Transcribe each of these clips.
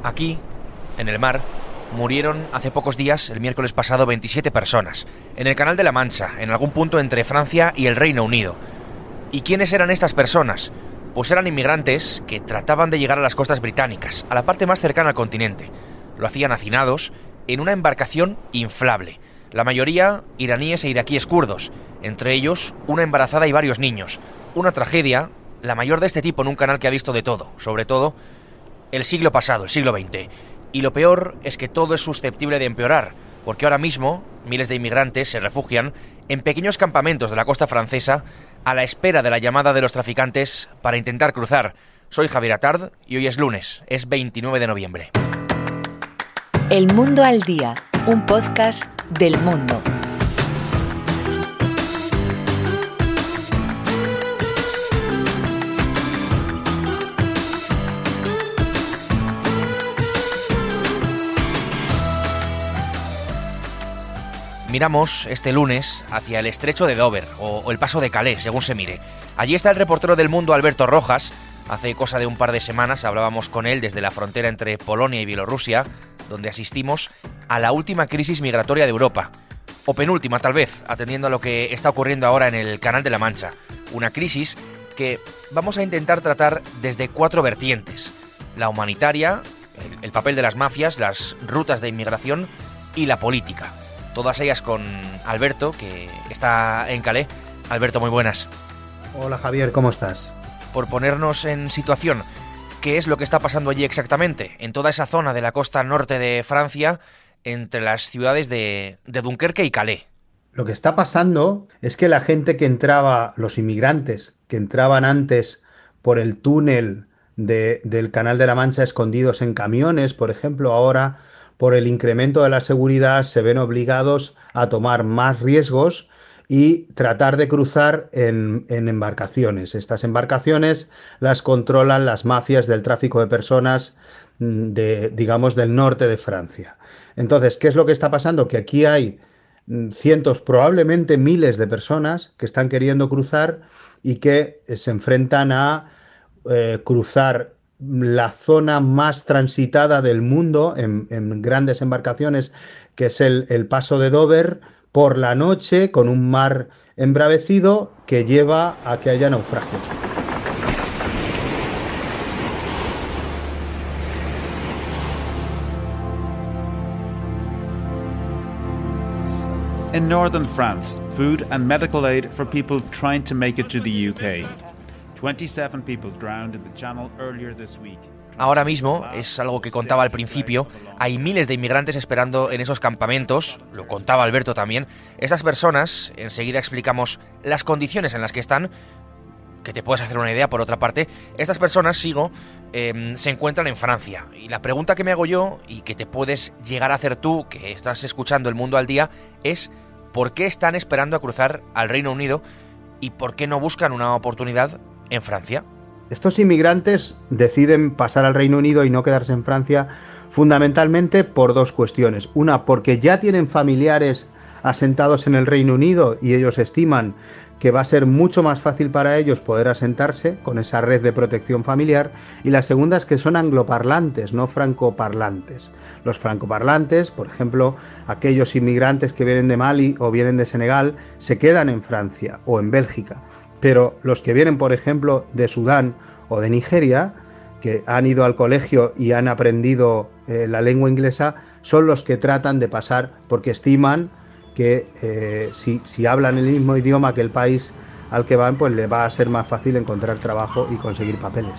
Aquí, en el mar, murieron hace pocos días, el miércoles pasado, 27 personas, en el Canal de la Mancha, en algún punto entre Francia y el Reino Unido. ¿Y quiénes eran estas personas? Pues eran inmigrantes que trataban de llegar a las costas británicas, a la parte más cercana al continente. Lo hacían hacinados en una embarcación inflable. La mayoría iraníes e iraquíes kurdos, entre ellos una embarazada y varios niños. Una tragedia, la mayor de este tipo en un canal que ha visto de todo, sobre todo el siglo pasado, el siglo XX. Y lo peor es que todo es susceptible de empeorar, porque ahora mismo miles de inmigrantes se refugian en pequeños campamentos de la costa francesa a la espera de la llamada de los traficantes para intentar cruzar. Soy Javier Atard y hoy es lunes, es 29 de noviembre. El Mundo al Día, un podcast del Mundo. Miramos este lunes hacia el estrecho de Dover o el paso de Calais, según se mire. Allí está el reportero del Mundo Alberto Rojas. Hace cosa de un par de semanas hablábamos con él desde la frontera entre Polonia y Bielorrusia, donde asistimos a la última crisis migratoria de Europa. O penúltima, tal vez, atendiendo a lo que está ocurriendo ahora en el Canal de la Mancha. Una crisis que vamos a intentar tratar desde 4 vertientes. La humanitaria, el papel de las mafias, las rutas de inmigración y la política. Todas ellas con Alberto, que está en Calais. Alberto, muy buenas. Hola Javier, ¿cómo estás? Por ponernos en situación, ¿qué es lo que está pasando allí exactamente? En toda esa zona de la costa norte de Francia, entre las ciudades de Dunkerque y Calais. Lo que está pasando es que la gente que entraba, los inmigrantes que entraban antes por el túnel del Canal de la Mancha escondidos en camiones, por ejemplo, ahora por el incremento de la seguridad se ven obligados a tomar más riesgos y tratar de cruzar en embarcaciones. Estas embarcaciones las controlan las mafias del tráfico de personas digamos, del norte de Francia. Entonces, ¿qué es lo que está pasando? Que aquí hay cientos, probablemente miles de personas que están queriendo cruzar y que se enfrentan a cruzar la zona más transitada del mundo en grandes embarcaciones, que es el paso de Dover, por la noche con un mar embravecido que lleva a que haya naufragios. In northern France, food and medical aid for people trying to make it to the UK. 27 people drowned in the Channel earlier this week. Ahora mismo, es algo que contaba al principio, hay miles de inmigrantes esperando en esos campamentos, lo contaba Alberto también. Estas personas, enseguida explicamos las condiciones en las que están, que te puedes hacer una idea por otra parte. Estas personas, se encuentran en Francia. Y la pregunta que me hago yo, y que te puedes llegar a hacer tú, que estás escuchando El Mundo al Día, es ¿por qué están esperando a cruzar al Reino Unido y por qué no buscan una oportunidad en Francia? Estos inmigrantes deciden pasar al Reino Unido y no quedarse en Francia fundamentalmente por 2 cuestiones. Una, porque ya tienen familiares asentados en el Reino Unido y ellos estiman que va a ser mucho más fácil para ellos poder asentarse con esa red de protección familiar. Y la segunda es que son angloparlantes, no francoparlantes. Los francoparlantes, por ejemplo, aquellos inmigrantes que vienen de Mali o vienen de Senegal, se quedan en Francia o en Bélgica. Pero los que vienen, por ejemplo, de Sudán o de Nigeria, que han ido al colegio y han aprendido la lengua inglesa, son los que tratan de pasar porque estiman que si hablan el mismo idioma que el país al que van, pues le va a ser más fácil encontrar trabajo y conseguir papeles.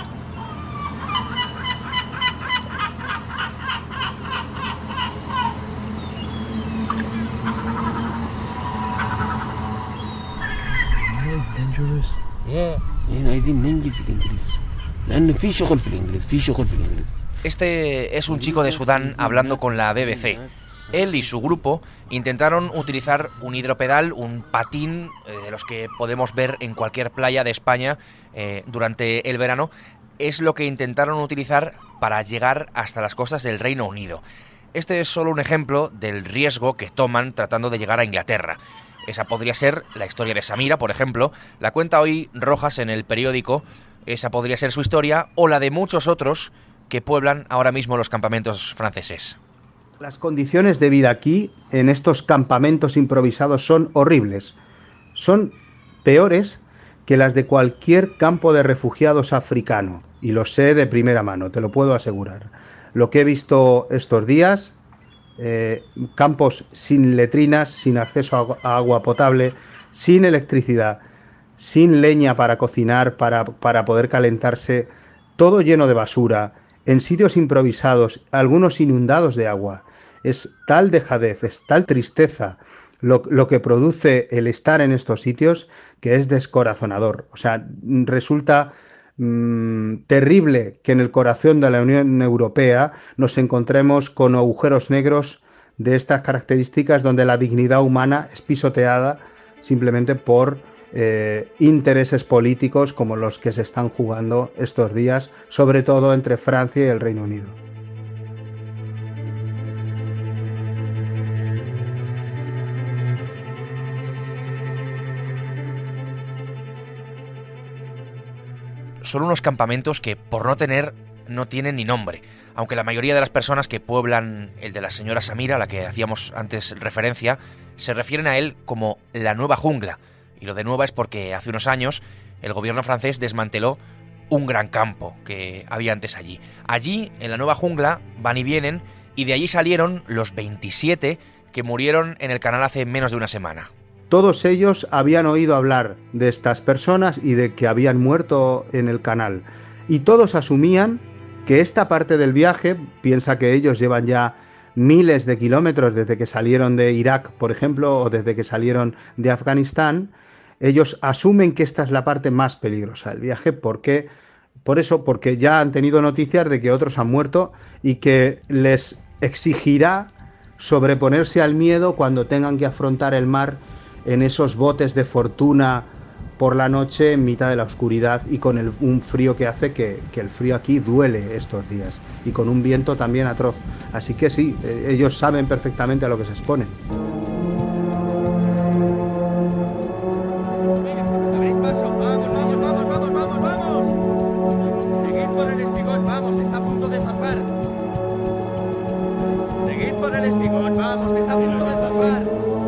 Este es un chico de Sudán hablando con la BBC. Él y su grupo intentaron utilizar un hidropedal, un patín de los que podemos ver en cualquier playa de España durante el verano. Es lo que intentaron utilizar para llegar hasta las costas del Reino Unido. Este es solo un ejemplo del riesgo que toman tratando de llegar a Inglaterra. Esa podría ser la historia de Samira, por ejemplo. La cuenta hoy Rojas en El Periódico. Esa podría ser su historia, o la de muchos otros que pueblan ahora mismo los campamentos franceses. Las condiciones de vida aquí, en estos campamentos improvisados, son horribles. Son peores que las de cualquier campo de refugiados africano. Y lo sé de primera mano, te lo puedo asegurar. Lo que he visto estos días, campos sin letrinas, sin acceso a agua potable, sin electricidad, sin leña para cocinar, para poder calentarse, todo lleno de basura, en sitios improvisados, algunos inundados de agua. Es tal dejadez, es tal tristeza lo que produce el estar en estos sitios, que es descorazonador. O sea, resulta terrible que en el corazón de la Unión Europea nos encontremos con agujeros negros de estas características, donde la dignidad humana es pisoteada simplemente por intereses políticos como los que se están jugando estos días, sobre todo entre Francia y el Reino Unido. Son unos campamentos que, por no tienen ni nombre, aunque la mayoría de las personas que pueblan el de la señora Samira, a la que hacíamos antes referencia, se refieren a él como la nueva jungla. Y lo de nueva es porque hace unos años el gobierno francés desmanteló un gran campo que había antes allí. Allí, en la nueva jungla, van y vienen, y de allí salieron los 27 que murieron en el canal hace menos de una semana. Todos ellos habían oído hablar de estas personas y de que habían muerto en el canal. Y todos asumían que esta parte del viaje, piensa que ellos llevan ya miles de kilómetros desde que salieron de Irak, por ejemplo, o desde que salieron de Afganistán, ellos asumen que esta es la parte más peligrosa del viaje. Porque ya han tenido noticias de que otros han muerto y que les exigirá sobreponerse al miedo cuando tengan que afrontar el mar en esos botes de fortuna por la noche en mitad de la oscuridad, y con un frío que hace que el frío aquí duele estos días, y con un viento también atroz. Así que sí, ellos saben perfectamente a lo que se exponen. Seguid por el espigón, vamos, está a punto de zarpar. Seguid por el espigón, vamos, está a punto de zarpar.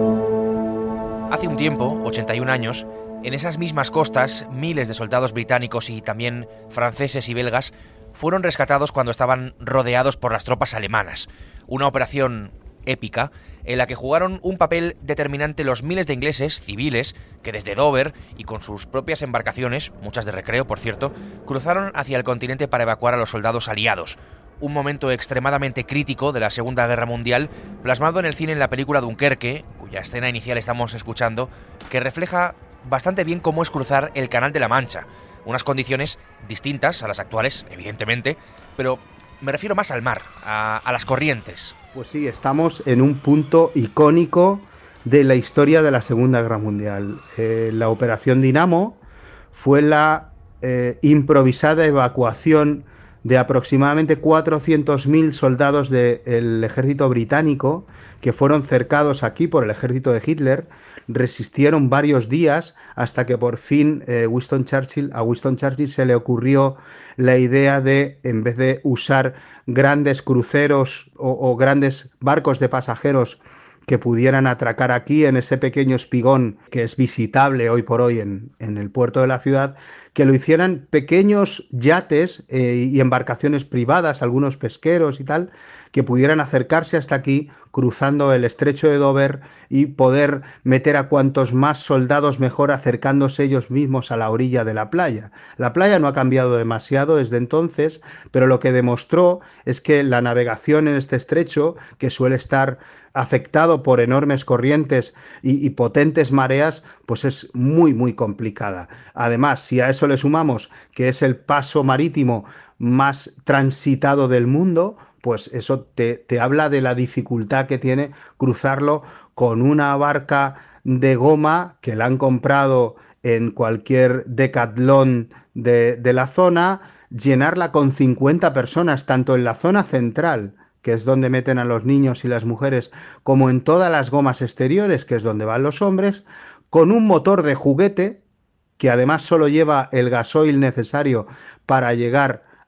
Hace un tiempo, 81 años, en esas mismas costas, miles de soldados británicos y también franceses y belgas fueron rescatados cuando estaban rodeados por las tropas alemanas. Una operación épica en la que jugaron un papel determinante los miles de ingleses civiles que desde Dover y con sus propias embarcaciones, muchas de recreo por cierto, cruzaron hacia el continente para evacuar a los soldados aliados. Un momento extremadamente crítico de la Segunda Guerra Mundial, plasmado en el cine en la película Dunkerque, cuya escena inicial estamos escuchando, que refleja bastante bien cómo es cruzar el Canal de la Mancha. Unas condiciones distintas a las actuales, evidentemente, pero me refiero más al mar, a las corrientes. Pues sí, estamos en un punto icónico de la historia de la Segunda Guerra Mundial. La Operación Dinamo fue la improvisada evacuación de aproximadamente 400.000 soldados del ejército británico, que fueron cercados aquí por el ejército de Hitler. Resistieron varios días hasta que por fin a Winston Churchill se le ocurrió la idea de, en vez de usar grandes cruceros o grandes barcos de pasajeros que pudieran atracar aquí en ese pequeño espigón que es visitable hoy por hoy en el puerto de la ciudad, que lo hicieran pequeños yates y embarcaciones privadas, algunos pesqueros y tal, que pudieran acercarse hasta aquí cruzando el estrecho de Dover y poder meter a cuantos más soldados mejor, acercándose ellos mismos a la orilla de la playa. La playa no ha cambiado demasiado desde entonces, pero lo que demostró es que la navegación en este estrecho, que suele estar afectado por enormes corrientes y potentes mareas, pues es muy, muy complicada. Además, si a eso le sumamos que es el paso marítimo más transitado del mundo, pues eso te habla de la dificultad que tiene cruzarlo con una barca de goma que la han comprado en cualquier decatlón de la zona, llenarla con 50 personas, tanto en la zona central, que es donde meten a los niños y las mujeres, como en todas las gomas exteriores, que es donde van los hombres, con un motor de juguete, que además solo lleva el gasoil necesario para llegar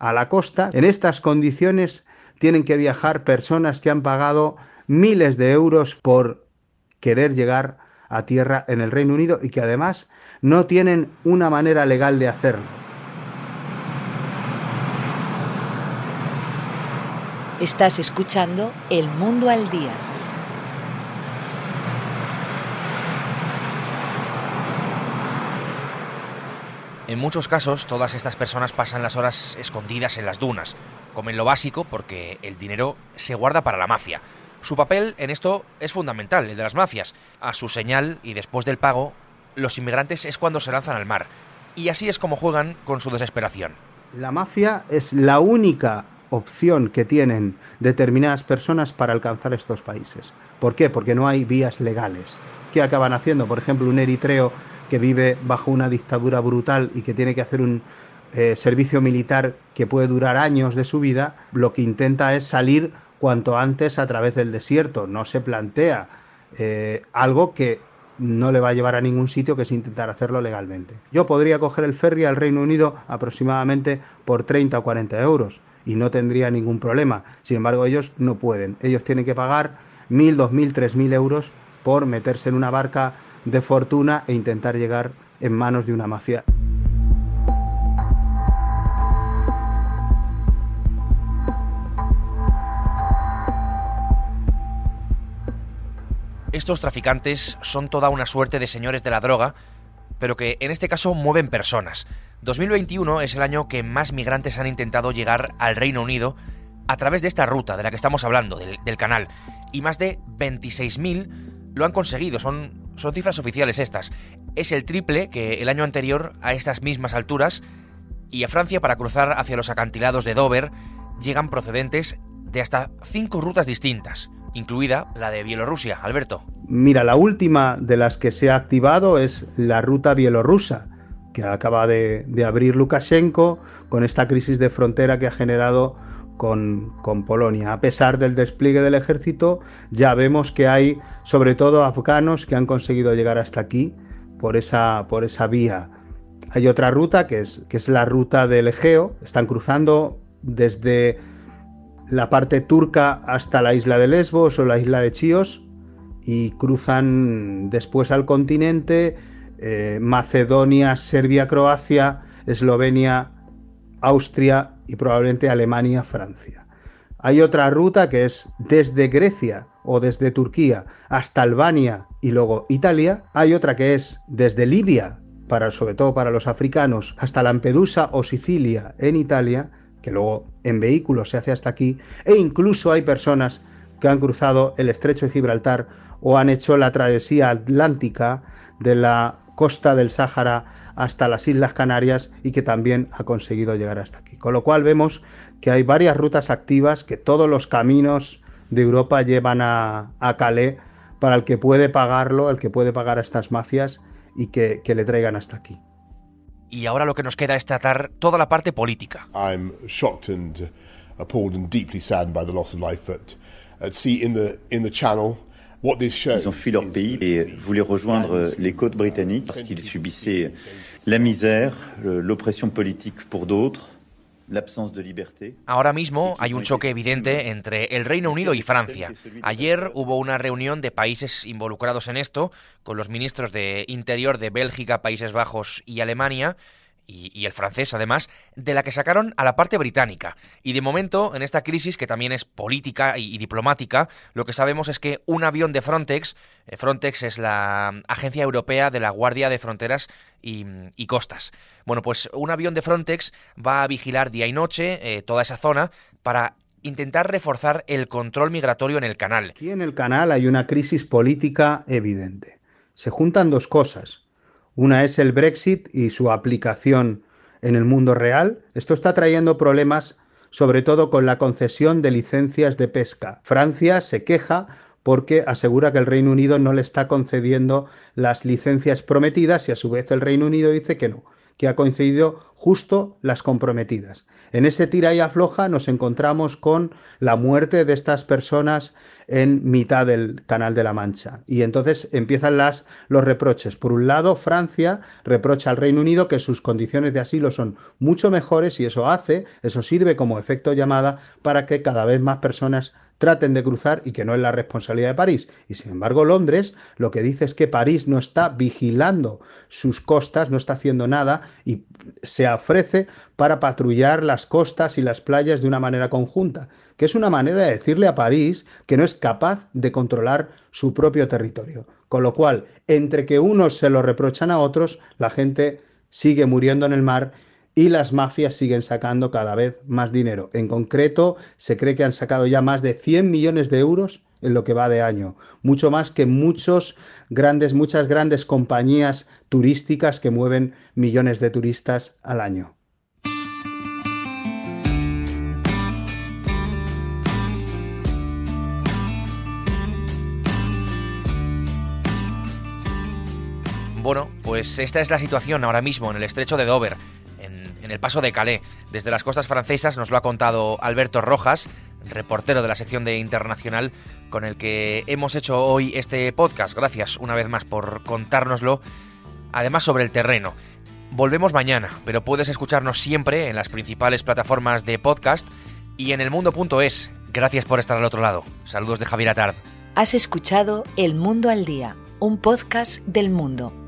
a la costa. En estas condiciones tienen que viajar personas que han pagado miles de euros por querer llegar a tierra en el Reino Unido y que además no tienen una manera legal de hacerlo. Estás escuchando El Mundo al Día. En muchos casos, todas estas personas pasan las horas escondidas en las dunas. Comen lo básico porque el dinero se guarda para la mafia. Su papel en esto es fundamental, el de las mafias. A su señal y después del pago, los inmigrantes es cuando se lanzan al mar. Y así es como juegan con su desesperación. La mafia es la única opción que tienen determinadas personas para alcanzar estos países. ¿Por qué? Porque no hay vías legales. ¿Qué acaban haciendo? Por ejemplo, un eritreo que vive bajo una dictadura brutal y que tiene que hacer un servicio militar que puede durar años de su vida, lo que intenta es salir cuanto antes a través del desierto. No se plantea algo que no le va a llevar a ningún sitio, que es intentar hacerlo legalmente. Yo podría coger el ferry al Reino Unido aproximadamente por 30 o 40 euros y no tendría ningún problema. Sin embargo, ellos no pueden. Ellos tienen que pagar 1.000, 2.000, 3.000 euros por meterse en una barca de fortuna e intentar llegar en manos de una mafia. Estos traficantes son toda una suerte de señores de la droga, pero que en este caso mueven personas. 2021 es el año que más migrantes han intentado llegar al Reino Unido a través de esta ruta de la que estamos hablando, del canal, y más de 26.000 lo han conseguido. Son cifras oficiales estas. Es el triple que el año anterior a estas mismas alturas, y a Francia, para cruzar hacia los acantilados de Dover, llegan procedentes de hasta 5 rutas distintas, incluida la de Bielorrusia. Alberto. Mira, la última de las que se ha activado es la ruta bielorrusa, que acaba de abrir Lukashenko con esta crisis de frontera que ha generado con Polonia. A pesar del despliegue del ejército, ya vemos que hay sobre todo afganos que han conseguido llegar hasta aquí por esa vía. Hay otra ruta que es la ruta del Egeo. Están cruzando desde la parte turca hasta la isla de Lesbos o la isla de Chios y cruzan después al continente, Macedonia, Serbia, Croacia, Eslovenia, Austria y probablemente Alemania, Francia. Hay otra ruta que es desde Grecia o desde Turquía hasta Albania y luego Italia. Hay otra que es desde Libia, sobre todo para los africanos, hasta Lampedusa o Sicilia en Italia, que luego en vehículo se hace hasta aquí, e incluso hay personas que han cruzado el estrecho de Gibraltar o han hecho la travesía atlántica de la costa del Sáhara hasta las Islas Canarias y que también ha conseguido llegar hasta aquí. Con lo cual vemos que hay varias rutas activas, que todos los caminos de Europa llevan a Calais para el que puede pagarlo, el que puede pagar a estas mafias y que le traigan hasta aquí. Y ahora lo que nos queda es tratar toda la parte política. I'm shocked and appalled and deeply saddened by the loss of life at sea in the Channel. What this shows. Ils ont fui leur pays et voulaient rejoindre les côtes britanniques parce qu'ils subissaient la misère, l'oppression politique pour d'autres, l'absence de liberté. Ahora mismo hay un choque evidente entre el Reino Unido y Francia. Ayer hubo una reunión de países involucrados en esto, con los ministros de Interior de Bélgica, Países Bajos y Alemania, y el francés además, de la que sacaron a la parte británica. Y de momento, en esta crisis, que también es política y diplomática, lo que sabemos es que un avión de Frontex es la Agencia Europea de la Guardia de Fronteras y Costas. Bueno, pues un avión de Frontex va a vigilar día y noche toda esa zona para intentar reforzar el control migratorio en el canal. Aquí en el canal hay una crisis política evidente. Se juntan dos cosas. Una es el Brexit y su aplicación en el mundo real. Esto está trayendo problemas, sobre todo con la concesión de licencias de pesca. Francia se queja porque asegura que el Reino Unido no le está concediendo las licencias prometidas y a su vez el Reino Unido dice que no, que ha concedido justo las comprometidas. En ese tira y afloja nos encontramos con la muerte de estas personas en mitad del Canal de la Mancha. Y entonces empiezan los reproches. Por un lado, Francia reprocha al Reino Unido que sus condiciones de asilo son mucho mejores y eso sirve como efecto llamada para que cada vez más personas traten de cruzar y que no es la responsabilidad de París. Y sin embargo, Londres lo que dice es que París no está vigilando sus costas, no está haciendo nada y se ofrece para patrullar las costas y las playas de una manera conjunta, que es una manera de decirle a París que no es capaz de controlar su propio territorio. Con lo cual, entre que unos se lo reprochan a otros, la gente sigue muriendo en el mar y las mafias siguen sacando cada vez más dinero. En concreto, se cree que han sacado ya más de 100 millones de euros en lo que va de año. Mucho más que muchas grandes compañías turísticas que mueven millones de turistas al año. Bueno, pues esta es la situación ahora mismo en el estrecho de Dover, en el paso de Calais. Desde las costas francesas nos lo ha contado Alberto Rojas, reportero de la sección de Internacional, con el que hemos hecho hoy este podcast. Gracias una vez más por contárnoslo, además sobre el terreno. Volvemos mañana, pero puedes escucharnos siempre en las principales plataformas de podcast y en elmundo.es. Gracias por estar al otro lado. Saludos de Javier Atard. Has escuchado El Mundo al Día, un podcast del Mundo.